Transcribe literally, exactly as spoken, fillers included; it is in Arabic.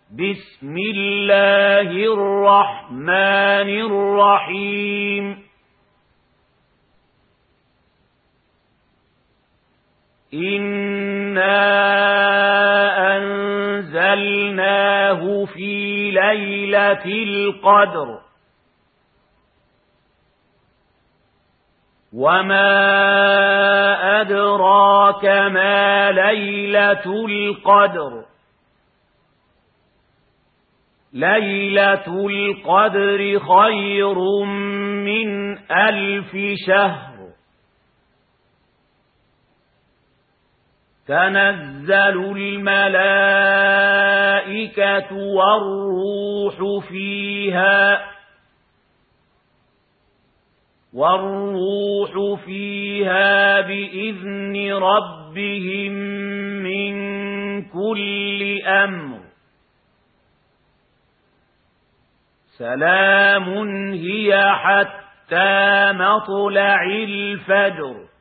بسم الله الرحمن الرحيم إنا أنزلناه في ليلة القدر وما أدراك ما ليلة القدر ليلة القدر خير من ألف شهر تنزل الملائكة والروح فيها والروح فيها بإذن ربهم من كل أمر سلام هي حتى مطلع الفجر